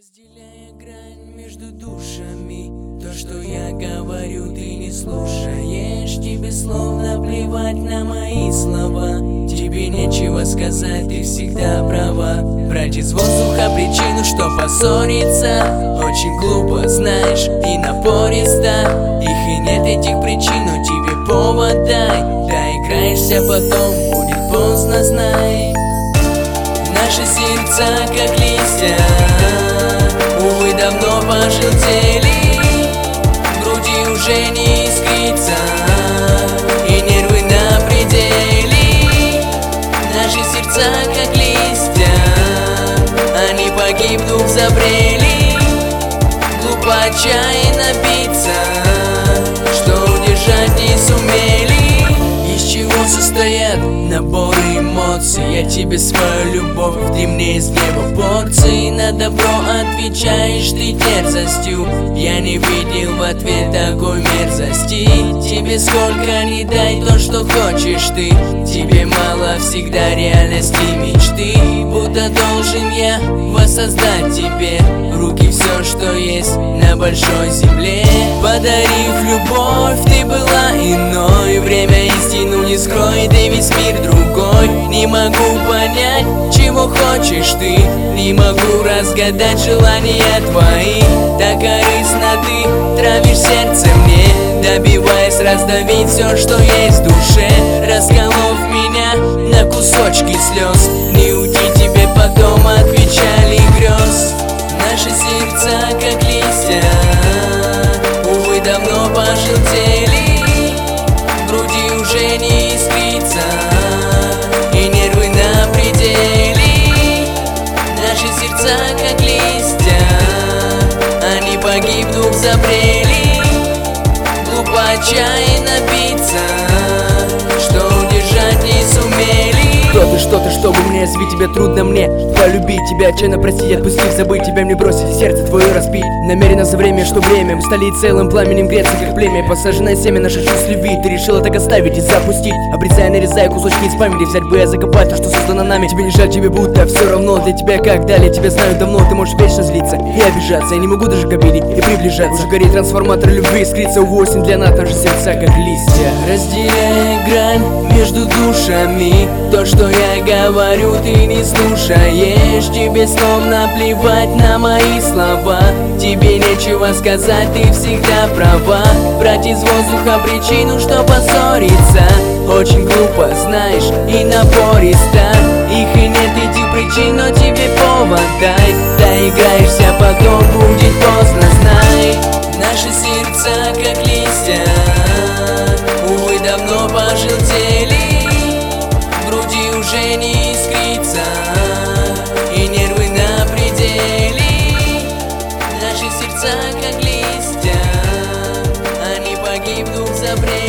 Разделяя грань между душами, то, что я говорю, ты не слушаешь. Тебе словно плевать на мои слова. Тебе нечего сказать, ты всегда права. Брать из воздуха причину, что поссориться очень глупо, знаешь, и напористо. Их и нет, этих причин, но тебе повод дай. Доиграешься потом, будет поздно, знай. Наши сердца как листья, увы, давно пожелтели. В груди уже не искрится, и нервы на пределе. Наши сердца как листья, они погибнут, забрели. Глупо отчаянно биться, что удержать не сумели. Из чего состоят наборы эмоций? Я тебе свою любовь, ты мне из неба порции. На добро отвечаешь ты дерзостью. Я не видел в ответ такой мерзости. Тебе сколько не дай то, что хочешь ты. Тебе мало всегда реальности мечты. Будто должен я воссоздать тебе в руки все, что есть на большой земле. Подарив любовь, ты была иной. Время истину не скрой, да весь мир другой. Не могу понять, чего хочешь ты. Не могу разгадать желания твои. Так корыстно ты травишь сердце мне, добиваясь раздавить все, что есть в душе. Расколов меня на кусочки слез. Не уйти тебе потом от печали и грез. Наши сердца как листья, увы, давно пожелтели. В груди уже не искрится, и нервы на пределе. Наши сердца как листья, они погибнут, забрели. Глупо отчаянно биться, что удержать не сумели. Кто ты, чтобы мне развить тебя, трудно мне полюбить тебя, отчаянно простить, отпустить, забыть тебя, мне бросить и сердце твое разбить. Намеренно за время, что время мы стали целым пламенем греться, как племя. Посаженное семя наше чувствливит, ты решила так оставить и запустить. Обрезая, нарезая кусочки из памяти, взять бы я закопать то, что создано нами. Тебе не жаль, тебе будто все равно. Для тебя как далее, тебя знаю давно. Ты можешь вечно злиться и обижаться, я не могу даже к обиде и приближаться. Уже горит трансформатор любви, искрится у8 для нас, наши сердца как листья. Разделяя грань между душами, то, что я говорю, ты не слушаешь. Тебе словно плевать на мои слова. Тебе нечего сказать, ты всегда права. Брать из воздуха причину, что поссориться очень глупо, знаешь, и напористо. Их и нет, этих причин, но тебе повод дай. Доиграешься, потом будет поздно, знай. Наши сердца как листья, увы, давно пожелтели. В груди уже не искрится, и нервы на пределе. Наши сердца как листья, они погибнут, забрели.